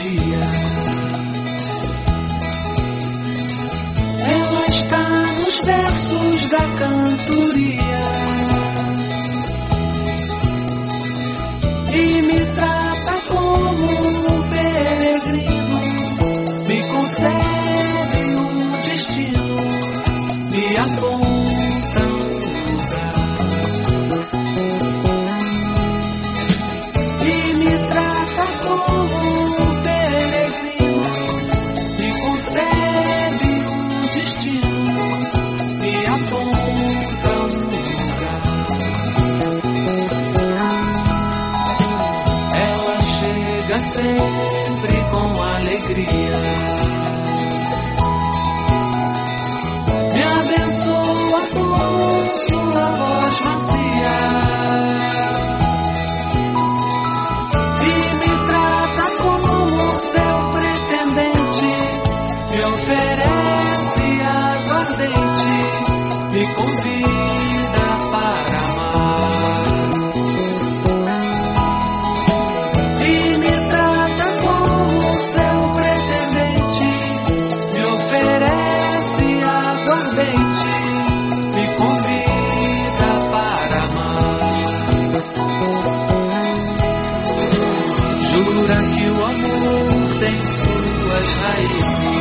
dia. Ela está nos versos da cantoria e me trata como um peregrino, me concede um destino, me aponta um lugar e me trata como um peregrino, me concede um destino, me aponta um lugar. Ela chega sempre com alegria, me abençoa com sua voz macia e me trata como seu pretendente, me oferece aguardente, me convida para amar e me trata como seu pretendente, me oferece aguardente, me convida para amar. Jura que o amor tem suas raízes